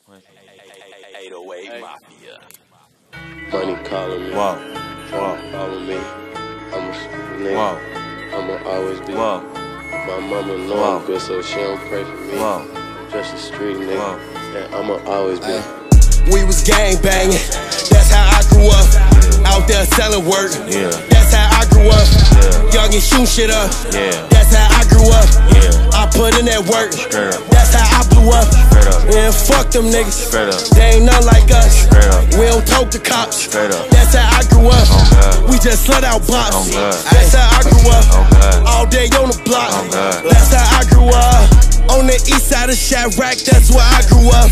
808 Mafia. Money calling me. Whoa. Follow me. I'm a nigga. Whoa. I'ma always be. Whoa. My mama know I'm good, so she don't pray for me. Whoa. Just a street nigga. Whoa. And I'ma always be. We was gang banging, that's how I grew up. Out there selling work, Yeah. that's how I grew up. Yeah. Young and shoot shit up, Yeah. that's how I grew up. Yeah. I put in that work, Straight up. that's how I blew up. Straight up. And fuck them niggas, Straight up. they ain't none like us. Straight up. We don't talk to cops, Straight up. that's how I grew up. God. We just let out bops, Oh, God. that's how I grew up. God. All day on the block, Oh, God. that's how I grew up. On the east side of Chirac, that's where I grew up.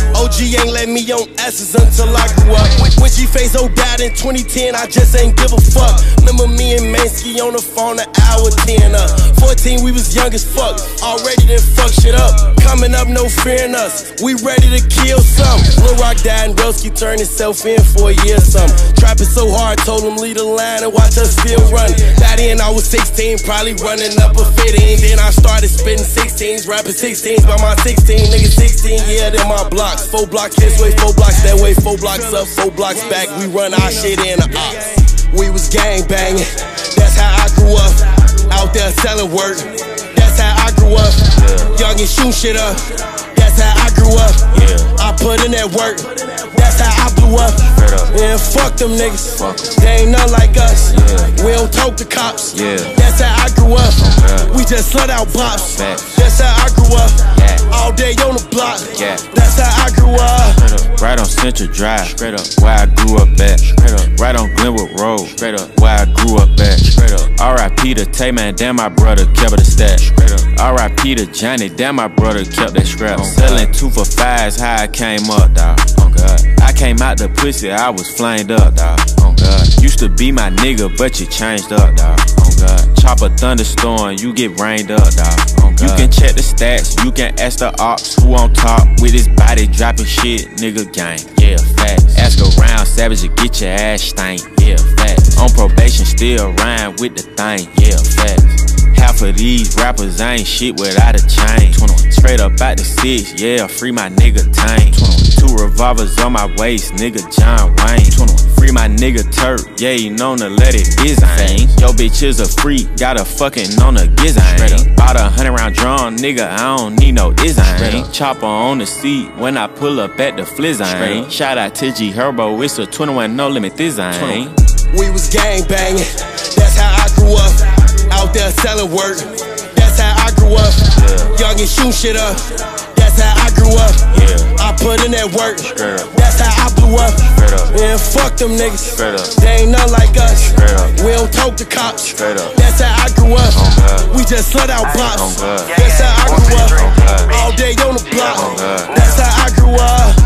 OG ain't let me on S's until I grew up. When she faced died in 2010, I just ain't give a fuck. Remember me and Mansky on the phone an hour 10 up. 14, we was young as fuck. Already done fuck shit up. Coming up, no fearing us. We ready to kill some. Lil Rock died and Broski turned himself in for a year or something. Trapping so hard, told him leave the line and watch us still run. That in, I was 16, probably running up a 15. Then I started spitting 16s, rapping 16s by my 16. Nigga 16, yeah, they're my blocks. 4 blocks this way, 4 blocks that way, 4 blocks up, 4 blocks back. We run our shit in the ops. We was gang banging, that's how I grew up. Out there selling work, that's how I grew up. Young and shoot shit up, that's how I grew up. I put in that work, that's how I blew up. And fuck them niggas, they ain't none like us. We don't talk to cops, that's how I grew up. We just let out bops, that's how I grew up. All day on the block, that's how I grew up. Right on Central Drive, straight up, where I grew up at. Straight up. Right on Glenwood Road, straight up, where I grew up at. Straight up. R.I.P. to Tay, man, damn my brother kept the stat. Straight up. R.I.P. to Johnny, damn my brother kept that scrap. Selling 2 for 5's how I came up, dawg. Oh God. I came out the pussy, I was flamed up, dawg. Oh God. Used to be my nigga, but you changed up, dawg. Oh God. Chop a thunderstorm, you get rained up, dawg. Oh God. You can check the stats, you can ask the ops who on top with his body dropping shit, nigga gang. Yeah, facts. Ask around, savage to get your ass stank. Yeah, facts. On probation, still rhyme with the thing. Yeah, facts. Half of these rappers ain't shit without a chain. 21. Straight up out the 6, yeah, free my nigga Tane. 2 revolvers on my waist, nigga John Wayne. 21. Free my nigga Turk, yeah, you known to let it bizane. Yo bitch is a freak, got a fucking on a gizane. Bought a 100-round drum, nigga, I don't need no design. Chopper on the seat when I pull up at the Flizzane. Shout out to G Herbo, it's a 21 no limit design. We was gang banging, that's how I grew up. Out there selling work, that's how I grew up. Young and shoot shit up, that's how I grew up. I put in that work, that's how I blew up. And fuck them niggas, they ain't none like us. We don't talk to cops, that's how I grew up. We just let out bops, that's how I grew up. All day on the block, that's how I grew up.